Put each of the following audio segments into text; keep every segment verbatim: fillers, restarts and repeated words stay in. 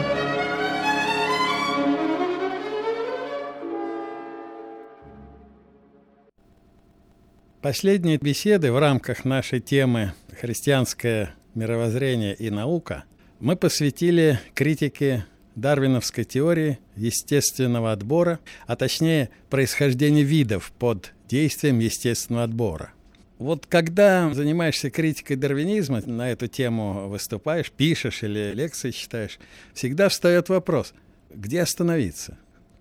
Последние беседы в рамках нашей темы «Христианское мировоззрение и наука» мы посвятили критике дарвиновской теории естественного отбора, а точнее происхождения видов под действием естественного отбора. Вот когда занимаешься критикой дарвинизма, на эту тему выступаешь, пишешь или лекции читаешь, всегда встает вопрос, где остановиться,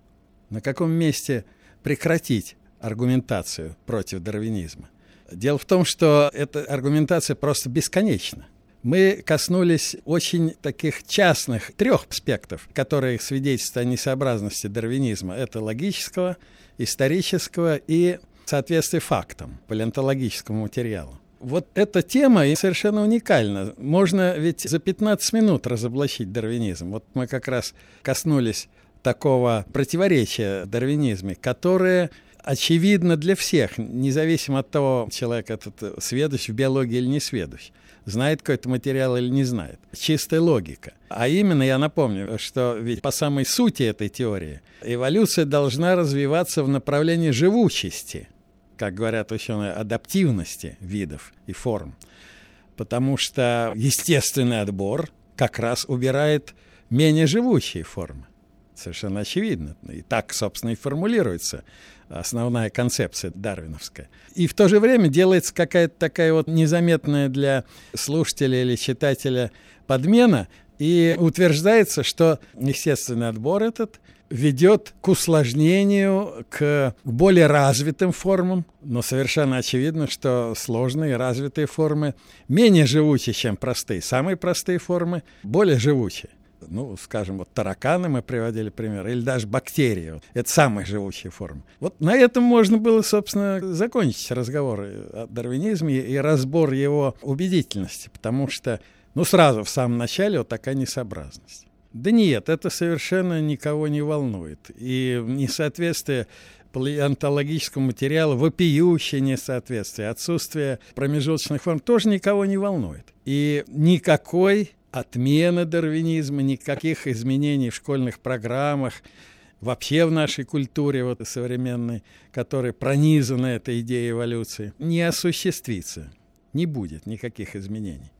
на каком месте прекратить аргументацию против дарвинизма. Дело в том, что эта аргументация просто бесконечна. Мы коснулись очень таких частных трех аспектов, которые свидетельствуют о несообразности дарвинизма. Это логического, исторического и соответствия фактам, палеонтологическому материалу. Вот эта тема совершенно уникальна. Можно ведь за пятнадцать минут разоблачить дарвинизм. Вот мы как раз коснулись такого противоречия в дарвинизме, которое очевидно для всех, независимо от того, человек этот сведущ в биологии или не сведущ, знает какой-то материал или не знает. Чистая логика. А именно, я напомню, что ведь по самой сути этой теории эволюция должна развиваться в направлении живучести, как говорят ученые, адаптивности видов и форм. Потому что естественный отбор как раз убирает менее живучие формы. Совершенно очевидно. И так, собственно, и формулируется основная концепция дарвиновская. И в то же время делается какая-то такая вот незаметная для слушателя или читателя подмена, и утверждается, что естественный отбор этот ведет к усложнению, к более развитым формам, но совершенно очевидно, что сложные развитые формы менее живучие, чем простые. Самые простые формы более живучие. Ну, скажем, вот тараканы мы приводили пример, или даже бактерии. Вот. Это самые живучие формы. Вот на этом можно было, собственно, закончить разговор о дарвинизме и разбор его убедительности, потому что, ну, сразу в самом начале вот такая несообразность. Да нет, это совершенно никого не волнует. И несоответствие палеонтологическому материалу, вопиющее несоответствие, отсутствие промежуточных форм тоже никого не волнует. И никакой отмена дарвинизма, никаких изменений в школьных программах, вообще в нашей культуре вот, современной, которая пронизана этой идеей эволюции, не осуществится, не будет никаких изменений.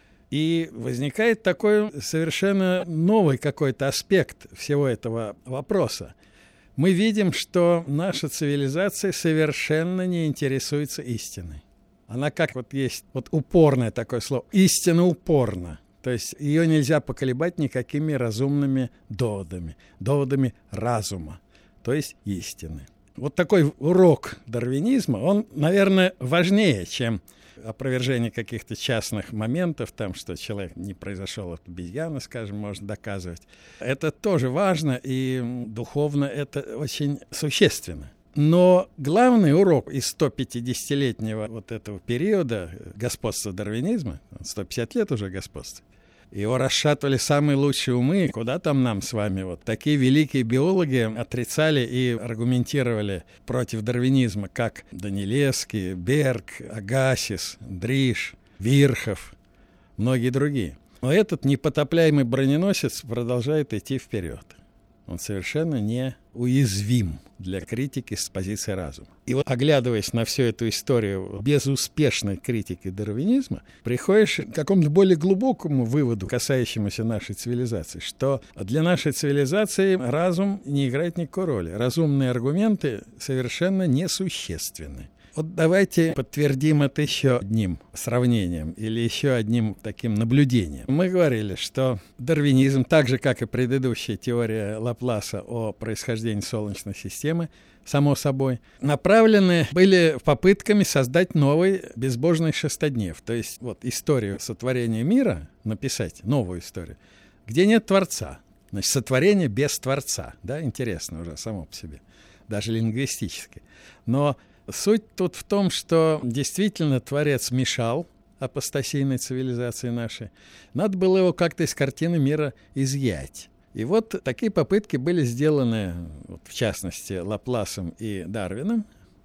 И возникает такой совершенно новый какой-то аспект всего этого вопроса. Мы видим, что наша цивилизация совершенно не интересуется истиной. Она как вот есть вот упорное такое слово, истина упорна. То есть ее нельзя поколебать никакими разумными доводами, доводами разума, то есть истины. Вот такой урок дарвинизма, он, наверное, важнее, чем опровержение каких-то частных моментов, там, что человек не произошел от обезьяны, скажем, можно доказывать. Это тоже важно, и духовно это очень существенно. Но главный урок из сто пятидесятилетнего вот этого периода господства дарвинизма, сто пятьдесят лет уже господства, его расшатывали самые лучшие умы. Куда там нам с вами? Вот такие великие биологи отрицали и аргументировали против дарвинизма, как Данилевский, Берг, Агасис, Дриш, Вирхов, многие другие. Но этот непотопляемый броненосец продолжает идти вперед. Он совершенно не уязвим для критики с позиции разума. И вот, оглядываясь на всю эту историю безуспешной критики дарвинизма, приходишь к какому-то более глубокому выводу, касающемуся нашей цивилизации, что для нашей цивилизации разум не играет никакой роли. Разумные аргументы совершенно несущественны. Вот давайте подтвердим это еще одним сравнением или еще одним таким наблюдением. Мы говорили, что дарвинизм, так же, как и предыдущая теория Лапласа о происхождении Солнечной системы, само собой, направлены были попытками создать новый безбожный шестоднев, то есть вот историю сотворения мира, написать новую историю, где нет Творца. Значит, сотворение без Творца, да, интересно уже само по себе, даже лингвистически. Но суть тут в том, что действительно Творец мешал апостасийной цивилизации нашей. Надо было его как-то из картины мира изъять. И вот такие попытки были сделаны, вот, в частности, Лапласом и Дарвином,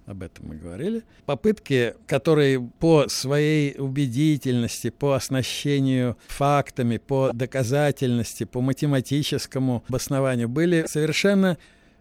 об этом мы говорили. Попытки, которые по своей убедительности, по оснащению фактами, по доказательности, по математическому обоснованию были совершенно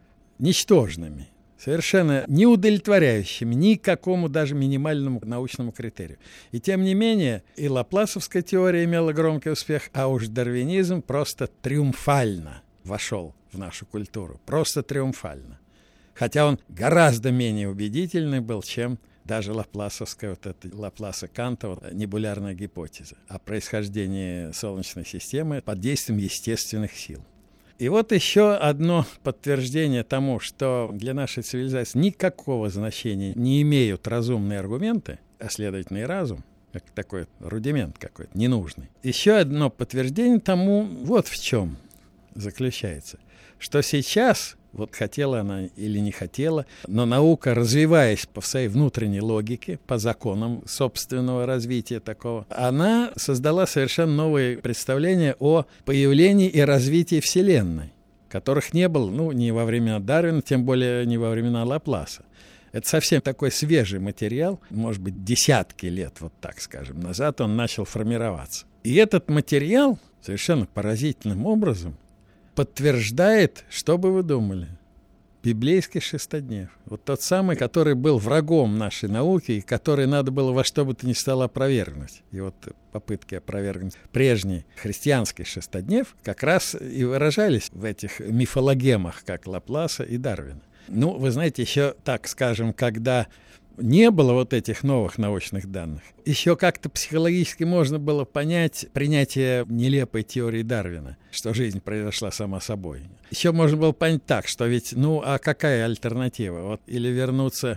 ничтожными, совершенно не удовлетворяющими никакому даже минимальному научному критерию. И тем не менее, и лапласовская теория имела громкий успех, а уж дарвинизм просто триумфально вошел в нашу культуру. Просто триумфально. Хотя он гораздо менее убедительный был, чем даже лапласовская, вот эта Лапласа Канта, вот, небулярная гипотеза о происхождении Солнечной системы под действием естественных сил. И вот еще одно подтверждение тому, что для нашей цивилизации никакого значения не имеют разумные аргументы, а следовательно и разум, как такой рудимент какой-то, ненужный. Еще одно подтверждение тому вот в чем заключается, что сейчас, вот хотела она или не хотела, но наука, развиваясь по своей внутренней логике, по законам собственного развития такого, она создала совершенно новые представления о появлении и развитии Вселенной, которых не было, ну, ни во времена Дарвина, тем более не во времена Лапласа. Это совсем такой свежий материал, может быть, десятки лет, вот так скажем, назад он начал формироваться. И этот материал совершенно поразительным образом подтверждает, что бы вы думали, библейский шестоднев. Вот тот самый, который был врагом нашей науки и который надо было во что бы то ни стало опровергнуть. И вот попытки опровергнуть прежний христианский шестоднев как раз и выражались в этих мифологемах, как Лапласа и Дарвина. Ну, вы знаете, еще так скажем, когда не было вот этих новых научных данных, еще как-то психологически можно было понять принятие нелепой теории Дарвина, что жизнь произошла сама собой. Еще можно было понять так, что ведь, ну, а какая альтернатива? Вот или вернуться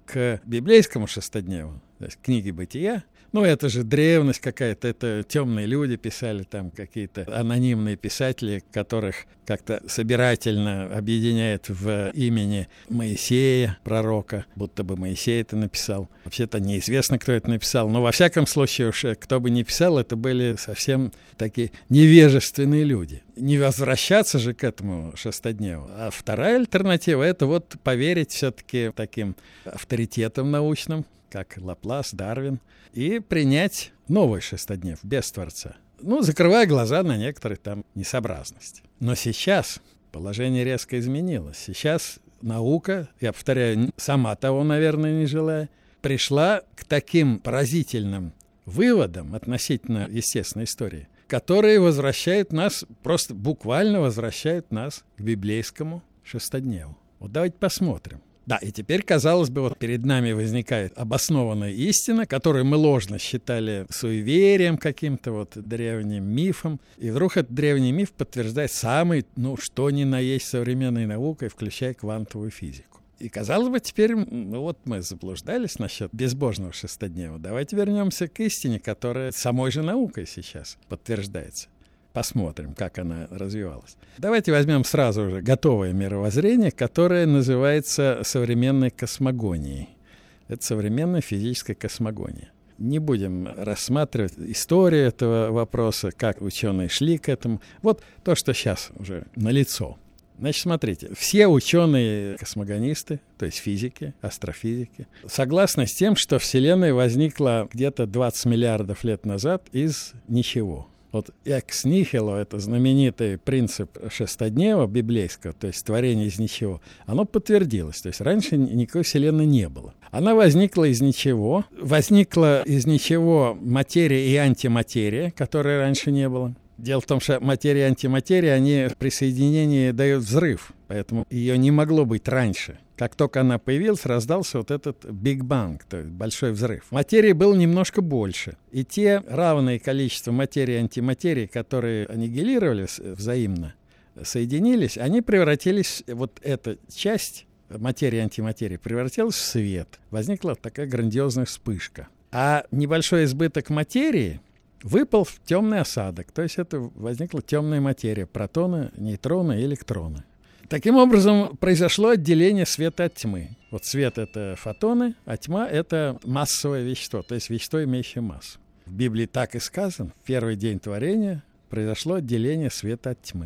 к библейскому шестодневу, то есть книге «Бытия». Ну, это же древность какая-то, это темные люди писали, там какие-то анонимные писатели, которых как-то собирательно объединяет в имени Моисея, пророка, будто бы Моисей это написал. Вообще-то неизвестно, кто это написал, но во всяком случае уж кто бы ни писал, это были совсем такие невежественные люди. Не возвращаться же к этому шестодневу. А вторая альтернатива — это вот поверить все-таки таким авторитетам научным, как Лаплас, Дарвин, и принять новый шестоднев без Творца. Ну, закрывая глаза на некоторые там несообразности. Но сейчас положение резко изменилось. Сейчас наука, я повторяю, сама того, наверное, не желая, пришла к таким поразительным выводам относительно естественной истории, которые возвращают нас, просто буквально возвращают нас к библейскому шестодневу. Вот давайте посмотрим. Да, и теперь, казалось бы, вот перед нами возникает обоснованная истина, которую мы ложно считали суеверием каким-то, вот древним мифом. И вдруг этот древний миф подтверждает самый, ну, что ни на есть современной наукой, включая квантовую физику. И, казалось бы, теперь, ну, вот мы заблуждались насчет безбожного шестоднева. Давайте вернемся к истине, которая самой же наукой сейчас подтверждается. Посмотрим, как она развивалась. Давайте возьмем сразу же готовое мировоззрение, которое называется современной космогонией. Это современная физическая космогония. Не будем рассматривать историю этого вопроса, как ученые шли к этому. Вот то, что сейчас уже налицо. Значит, смотрите, все ученые-космогонисты, то есть физики, астрофизики, согласны с тем, что Вселенная возникла где-то двадцать миллиардов лет назад из ничего. Вот экс нихило, это знаменитый принцип шестоднева библейского, то есть творение из ничего, оно подтвердилось. То есть раньше никакой Вселенной не было. Она возникла из ничего. Возникла из ничего материя и антиматерия, которой раньше не было. Дело в том, что материя и антиматерия, они при соединении дают взрыв, поэтому ее не могло быть раньше. Как только она появилась, раздался вот этот Big Bang, то есть большой взрыв. Материи было немножко больше. И те равные количества материи и антиматерии, которые аннигилировались взаимно, соединились, они превратились, вот эта часть материи и антиматерии превратилась в свет. Возникла такая грандиозная вспышка. А небольшой избыток материи выпал в темный осадок. То есть это возникла темная материя, протоны, нейтроны и электроны. Таким образом, произошло отделение света от тьмы. Вот свет — это фотоны, а тьма — это массовое вещество, то есть вещество, имеющее массу. В Библии так и сказано: в первый день творения произошло отделение света от тьмы.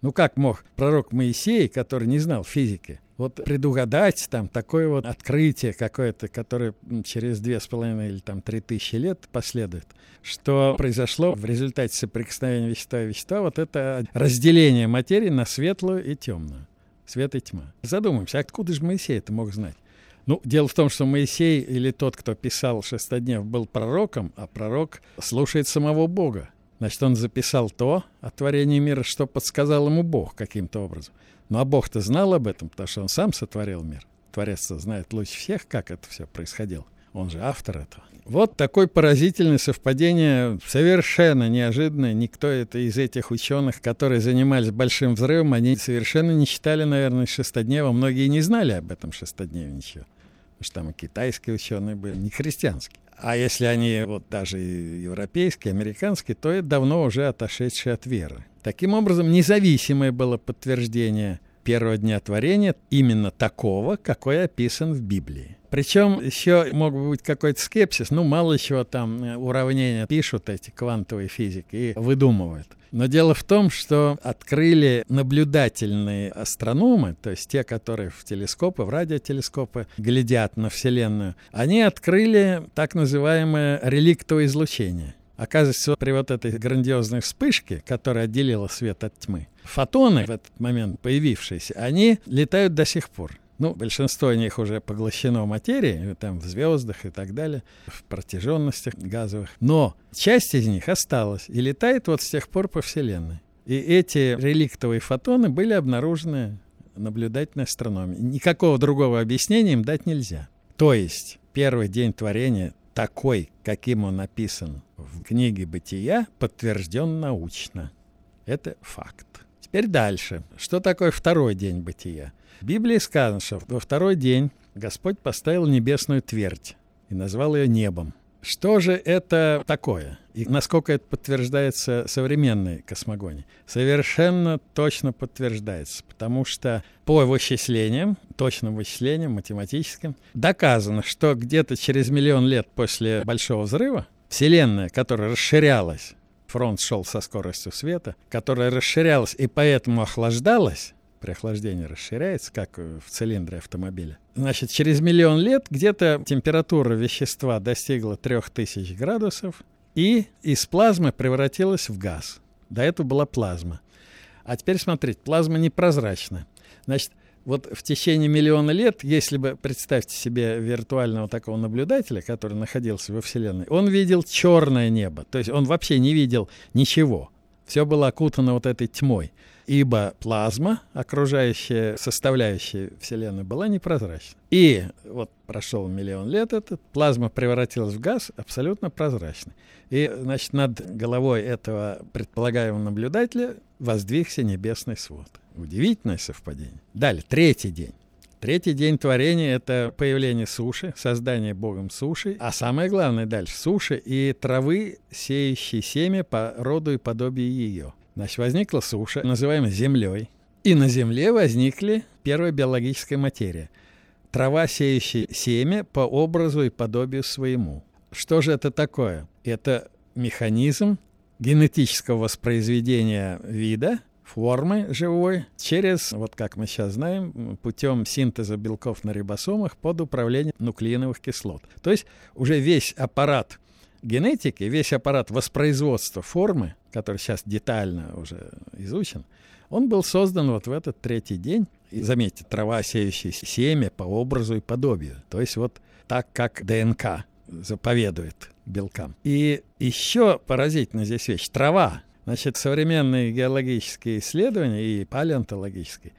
Ну как мог пророк Моисей, который не знал физики, вот предугадать там такое вот открытие какое-то, которое через две с половиной или там три тысячи лет последует, что произошло в результате соприкосновения вещества и вещества, вот это разделение материи на светлую и темную, свет и тьма. Задумаемся, откуда же Моисей это мог знать? Ну, дело в том, что Моисей или тот, кто писал Шестоднев, был пророком, а пророк слушает самого Бога. Значит, он записал то о творении мира, что подсказал ему Бог каким-то образом. Ну, а Бог-то знал об этом, потому что он сам сотворил мир. Творец-то знает лучше всех, как это все происходило. Он же автор этого. Вот такое поразительное совпадение, совершенно неожиданное. Никто это из этих ученых, которые занимались Большим взрывом, они совершенно не читали, наверное, Шестоднева. Многие не знали об этом Шестодневе ничего. Потому что там и китайские ученые были, не христианские. А если они вот даже европейские, американские, то это давно уже отошедшие от веры. Таким образом, независимое было подтверждение первого дня творения именно такого, какой описан в Библии. Причем еще мог бы быть какой-то скепсис, ну, мало чего там уравнения пишут эти квантовые физики и выдумывают. Но дело в том, что открыли наблюдательные астрономы, то есть те, которые в телескопы, в радиотелескопы глядят на Вселенную, они открыли так называемое реликтовое излучение. Оказывается, при вот этой грандиозной вспышке, которая отделила свет от тьмы, фотоны в этот момент появившиеся, они летают до сих пор. Ну, большинство из них уже поглощено материей, там в звездах и так далее, в протяженностях газовых. Но часть из них осталась и летает вот с тех пор по Вселенной. И эти реликтовые фотоны были обнаружены наблюдательной астрономией. Никакого другого объяснения им дать нельзя. То есть первый день творения, такой, каким он написан в книге «Бытия», подтвержден научно. Это факт. Теперь дальше. Что такое второй день бытия? В Библии сказано, что во второй день Господь поставил небесную твердь и назвал ее небом. Что же это такое? И насколько это подтверждается современной космогонией? Совершенно точно подтверждается, потому что по вычислениям, точным вычислениям, математическим, доказано, что где-то через миллион лет после Большого взрыва Вселенная, которая расширялась, фронт шел со скоростью света, которая расширялась и поэтому охлаждалась, при охлаждении расширяется, как в цилиндре автомобиля. Значит, через миллион лет где-то температура вещества достигла трех тысяч градусов и из плазмы превратилась в газ. До этого была плазма. А теперь смотрите, плазма непрозрачна. Значит, вот в течение миллиона лет, если бы, представьте себе виртуального такого наблюдателя, который находился во Вселенной, он видел черное небо, то есть он вообще не видел ничего. Все было окутано вот этой тьмой. Ибо плазма, окружающая составляющая Вселенной, была непрозрачна. И вот прошел миллион лет этот, плазма превратилась в газ абсолютно прозрачный. И, значит, над головой этого предполагаемого наблюдателя воздвигся небесный свод. Удивительное совпадение. Далее, третий день. Третий день творения – это появление суши, создание Богом суши, а самое главное дальше – суши и травы, сеющей семя по роду и подобию ее. Значит, возникла суша, называемая землей, и на земле возникли первая биологическая материя. Трава, сеющая семя по образу и подобию своему. Что же это такое? Это механизм генетического воспроизведения вида, формы живой, через, вот как мы сейчас знаем, путем синтеза белков на рибосомах под управлением нуклеиновых кислот. То есть уже весь аппарат генетики, весь аппарат воспроизводства формы, который сейчас детально уже изучен, он был создан вот в этот третий день. И заметьте, трава, сеющая семя по образу и подобию. То есть вот так, как ДНК заповедует белкам. И еще поразительная здесь вещь. Трава. Значит, современные геологические исследования и палеонтологические,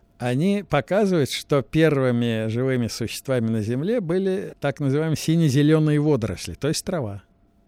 они показывают, что первыми живыми существами на Земле были так называемые сине-зеленые водоросли, то есть трава.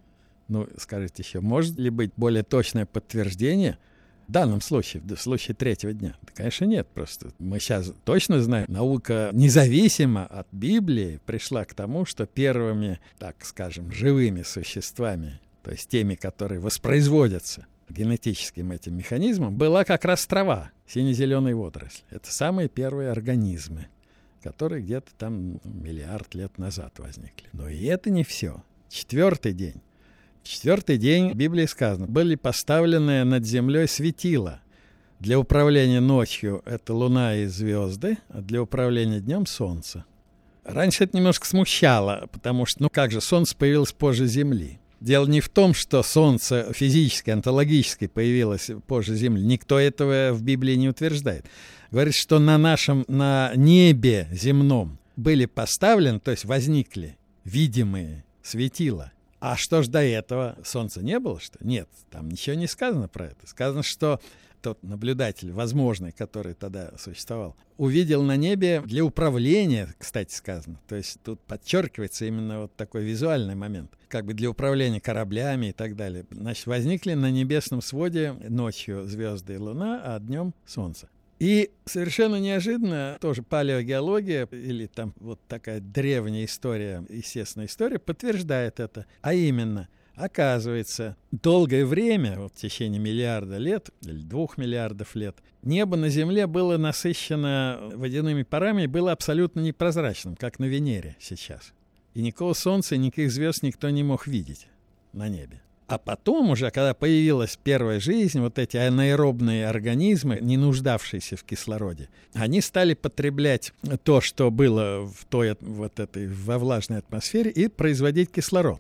Ну, скажите еще, может ли быть более точное подтверждение в данном случае, в случае третьего дня? Да, конечно, нет. Просто мы сейчас точно знаем, наука независимо от Библии пришла к тому, что первыми, так скажем, живыми существами, то есть теми, которые воспроизводятся генетическим этим механизмом, была как раз трава, сине-зеленые водоросли. Это самые первые организмы, которые где-то там миллиард лет назад возникли. Но и это не все. Четвертый день. В четвертый день в Библии сказано, были поставлены над землей светила Для управления ночью это Луна и звезды, а для управления днем Солнце. Раньше это немножко смущало, потому что, ну как же, Солнце появилось позже Земли. Дело не в том, что Солнце физически, онтологически появилось позже Земли. Никто этого в Библии не утверждает. Говорит, что на нашем, на небе земном были поставлены, то есть возникли видимые светила. А что ж до этого? Солнца не было, что? Нет, там ничего не сказано про это. Сказано, что тот наблюдатель, возможный, который тогда существовал, увидел на небе для управления, кстати, сказано. То есть тут подчеркивается именно вот такой визуальный момент, как бы для управления кораблями и так далее. Значит, возникли на небесном своде ночью звезды и Луна, а днем Солнце. И совершенно неожиданно тоже палеогеология или там вот такая древняя история, естественная история подтверждает это. А именно, оказывается, долгое время, вот в течение миллиарда лет или двух миллиардов лет, небо на Земле было насыщено водяными парами и было абсолютно непрозрачным, как на Венере сейчас. И никакого Солнца, никаких звезд никто не мог видеть на небе. А потом уже, когда появилась первая жизнь, вот эти анаэробные организмы, не нуждавшиеся в кислороде, они стали потреблять то, что было в той, вот этой, во влажной атмосфере, и производить кислород.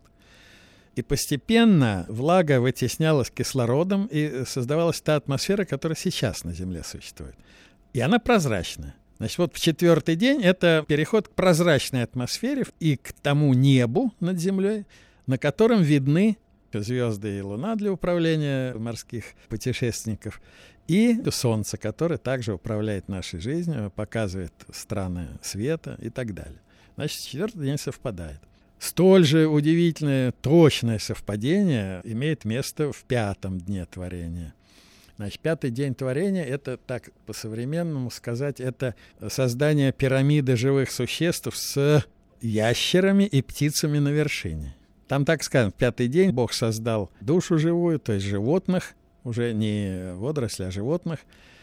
И постепенно влага вытеснялась кислородом, и создавалась та атмосфера, которая сейчас на Земле существует. И она прозрачная. Значит, вот в четвертый день это переход к прозрачной атмосфере и к тому небу над Землей, на котором видны звезды и Луна для управления морских путешественников, и Солнце, которое также управляет нашей жизнью, показывает страны света и так далее. Значит, четвертый день совпадает. Столь же удивительное, точное совпадение имеет место в пятом дне творения. Значит, пятый день творения — это, так по-современному сказать, это создание пирамиды живых существ с ящерами и птицами на вершине. Там так сказано, в пятый день Бог создал душу живую, то есть животных, уже не водоросли, а животных.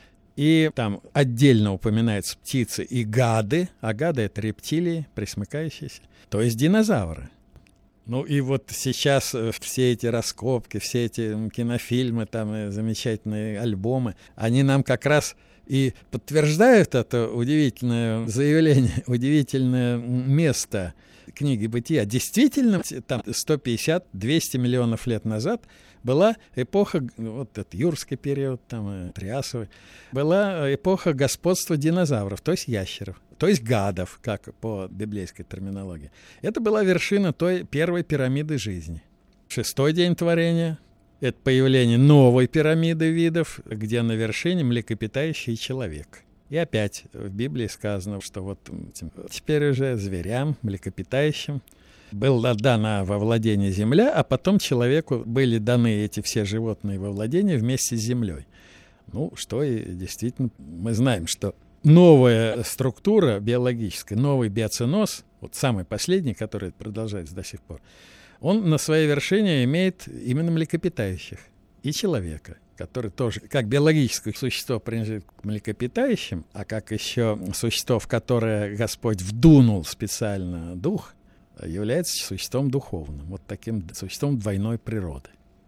И там отдельно упоминаются птицы и гады, а гады — это рептилии, пресмыкающиеся, то есть динозавры. Ну и вот сейчас все эти раскопки, все эти кинофильмы, там замечательные альбомы, они нам как раз и подтверждают это удивительное заявление, удивительное место книги «Бытия». Действительно, там сто пятьдесят - двести миллионов лет назад была эпоха, вот этот юрский период, там, триасовый, была эпоха господства динозавров, то есть ящеров, то есть гадов, как по библейской терминологии. Это была вершина той первой пирамиды жизни. Шестой день творения — это появление новой пирамиды видов, где на вершине млекопитающий человек. И опять в Библии сказано, что вот теперь уже зверям, млекопитающим была дана во владение земля, а потом человеку были даны эти все животные во владение вместе с землей. Ну, что и действительно мы знаем, что новая структура биологическая, новый биоценоз, вот самый последний, который продолжается до сих пор, он на своей вершине имеет именно млекопитающих и человека, который тоже, как биологическое существо, принадлежит к млекопитающим, а как еще существо, в которое Господь вдунул специально дух, является существом духовным, вот таким существом двойной природы.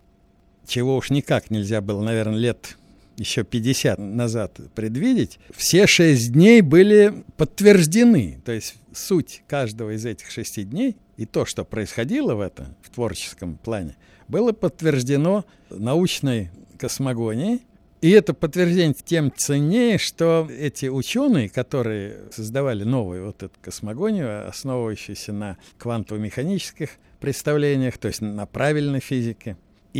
Чего уж никак нельзя было, наверное, лет еще пятьдесят назад предвидеть, все шесть дней были подтверждены. То есть суть каждого из этих шести дней и то, что происходило в этом, в творческом плане, было подтверждено научной космогонией. И это подтверждение тем ценнее, что эти ученые, которые создавали новую вот эту космогонию, основывающуюся на квантово-механических представлениях, то есть на правильной физике,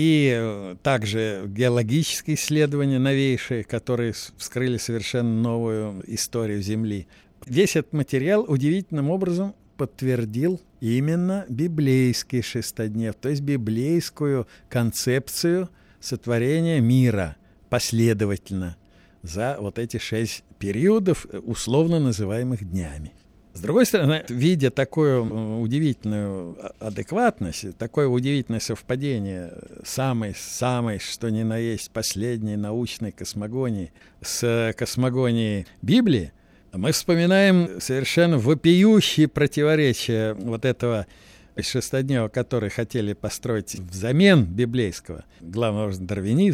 и также геологические исследования новейшие, которые вскрыли совершенно новую историю Земли. Весь этот материал удивительным образом подтвердил именно библейский шестоднев, то есть библейскую концепцию сотворения мира последовательно за вот эти шесть периодов, условно называемых днями. С другой стороны, видя такую удивительную адекватность, такое удивительное совпадение самой, самой, что ни на есть, последней научной космогонии с космогонией Библии, мы вспоминаем совершенно вопиющие противоречия вот этого шестоднева, который хотели построить взамен библейского, главного дарвинизма.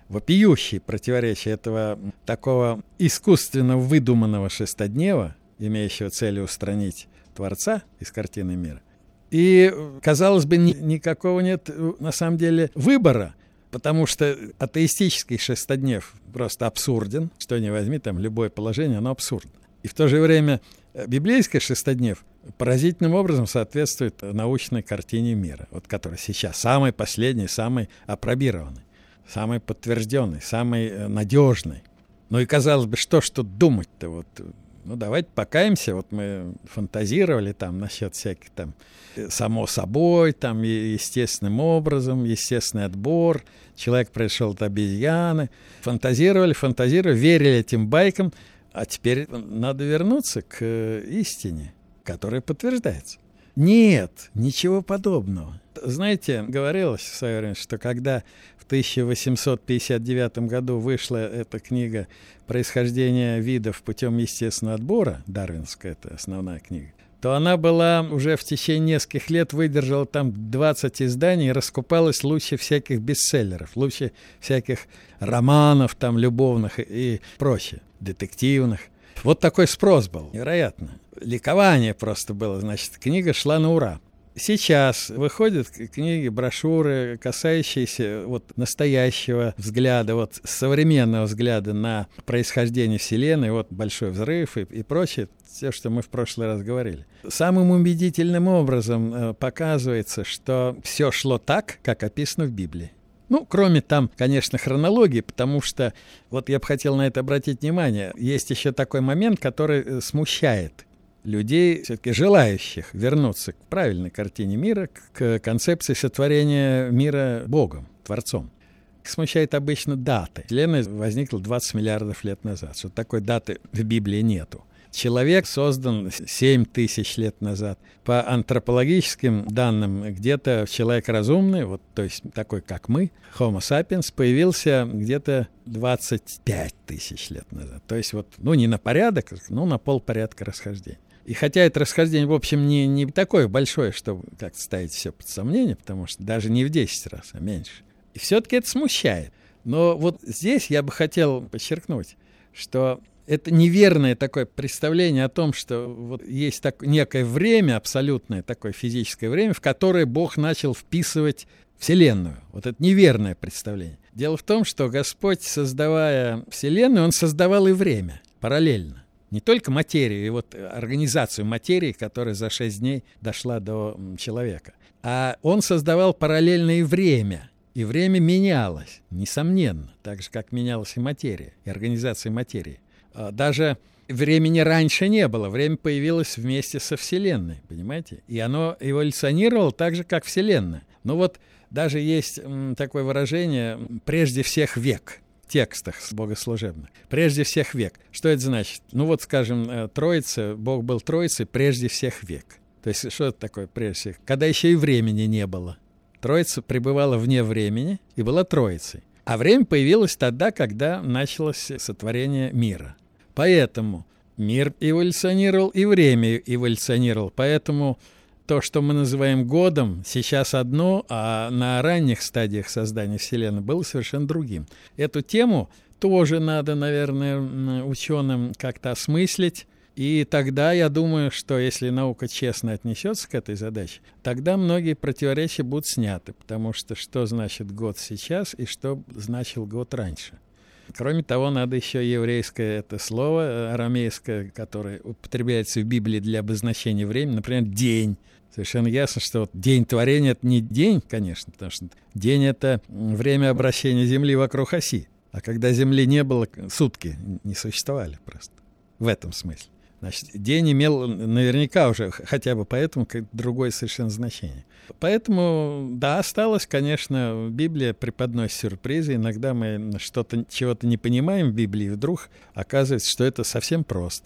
вопиющие противоречия этого такого искусственно выдуманного шестоднева, имеющего целью устранить Творца из картины мира. И, казалось бы, ни, никакого нет на самом деле выбора, потому что атеистический шестоднев просто абсурден, что ни возьми, там любое положение, оно абсурдно. И в то же время библейский шестоднев поразительным образом соответствует научной картине мира, вот, которая сейчас самый последний, самый апробированный, самый подтвержденный, самый надежный. Ну и, казалось бы, что ж тут думать-то? Вот, ну, давайте покаемся. Вот мы фантазировали там насчет всяких там само собой, там естественным образом, естественный отбор, человек пришел от обезьяны. Фантазировали, фантазировали, верили этим байкам, а теперь надо вернуться к истине, которая подтверждается. Нет, ничего подобного. Знаете, говорилось в свое время, что когда в тысяча восемьсот пятьдесят девятом году вышла эта книга «Происхождение видов путем естественного отбора», дарвинская, это основная книга, то она была уже в течение нескольких лет, выдержала там двадцать изданий и раскупалась лучше всяких бестселлеров, лучше всяких романов там любовных и прочее, детективных. Вот такой спрос был, невероятно. Ликование просто было, значит, книга шла на ура. Сейчас выходят книги, брошюры, касающиеся вот настоящего взгляда, вот современного взгляда на происхождение Вселенной, вот большой взрыв и, и прочее, все, что мы в прошлый раз говорили. Самым убедительным образом э, показывается, что все шло так, как описано в Библии. Ну, кроме там, конечно, хронологии, потому что, вот я бы хотел на это обратить внимание, есть еще такой момент, который смущает людей, все-таки желающих вернуться к правильной картине мира, к концепции сотворения мира Богом, Творцом. Их смущает обычно даты. Вселенная возникла двадцать миллиардов лет назад. Что такой даты в Библии нету. Человек создан семь тысяч лет назад. По антропологическим данным, где-то человек разумный, вот, то есть такой, как мы, Homo sapiens, появился где-то двадцать пять тысяч лет назад. То есть вот, ну, не на порядок, но на полпорядка расхождения. И хотя это расхождение, в общем, не, не такое большое, чтобы как-то ставить все под сомнение, потому что даже не в десять раз, а меньше. И все-таки это смущает. Но вот здесь я бы хотел подчеркнуть, что это неверное такое представление о том, что вот есть так, некое время, абсолютное такое физическое время, в которое Бог начал вписывать Вселенную. Вот это неверное представление. Дело в том, что Господь, создавая Вселенную, Он создавал и время параллельно. Не только материю, и вот организацию материи, которая за шесть дней дошла до человека. А Он создавал параллельно и время. И время менялось, несомненно, так же, как менялась и материя, и организация материи. Даже времени раньше не было, время появилось вместе со Вселенной, понимаете? И оно эволюционировало так же, как Вселенная. Ну вот даже есть такое выражение «прежде всех век». В текстах богослужебных. Прежде всех век. Что это значит? Ну вот, скажем, Троица, Бог был Троицей прежде всех век. То есть что это такое прежде всех? Когда еще и времени не было. Троица пребывала вне времени и была Троицей. А время появилось тогда, когда началось сотворение мира. Поэтому мир эволюционировал и время эволюционировало. Поэтому то, что мы называем годом, сейчас одно, а на ранних стадиях создания Вселенной было совершенно другим. Эту тему тоже надо, наверное, ученым как-то осмыслить. И тогда я думаю, что если наука честно отнесется к этой задаче, тогда многие противоречия будут сняты, потому что что значит год сейчас и что значил год раньше. Кроме того, надо еще еврейское это слово, арамейское, которое употребляется в Библии для обозначения времени, например, день. Совершенно ясно, что вот день творения – это не день, конечно, потому что день – это время обращения Земли вокруг оси. А когда Земли не было, сутки не существовали просто. В этом смысле. Значит, день имел наверняка уже хотя бы поэтому другое совершенно значение. Поэтому, да, осталось, конечно, Библия преподносит сюрпризы. Иногда мы что-то, чего-то не понимаем в Библии, и вдруг оказывается, что это совсем просто.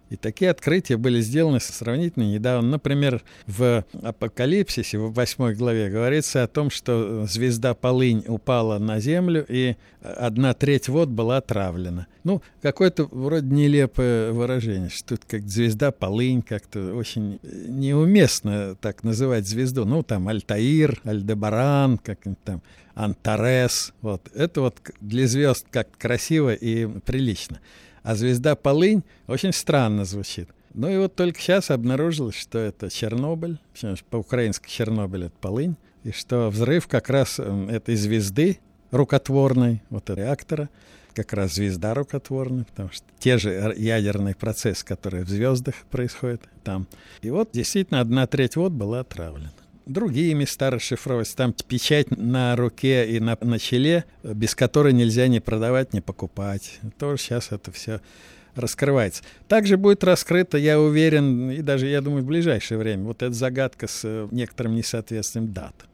И такие открытия были сделаны сравнительно недавно. Например, в Апокалипсисе, в восьмой главе, говорится о том, что звезда Полынь упала на землю, и одна треть вод была отравлена. Ну, какое-то вроде нелепое выражение, что это как звезда Полынь, как-то очень неуместно так называть звезду. Ну, там Альтаир, Альдебаран, как-нибудь там Антарес. Вот. Это вот для звезд как красиво и прилично. А звезда Полынь очень странно звучит. Ну и вот только сейчас обнаружилось, что это Чернобыль, по-украински Чернобыль — это Полынь, и что взрыв как раз этой звезды рукотворной, вот реактора, как раз звезда рукотворная, потому что те же ядерные процессы, которые в звездах происходят там. И вот действительно одна треть вод была отравлена. Другие места расшифровываются. Там печать на руке и на, на челе, без которой нельзя ни продавать, ни покупать. Тоже сейчас это все раскрывается. Также будет раскрыто, я уверен, и даже, я думаю, в ближайшее время, вот эта загадка с некоторым несоответствием дат.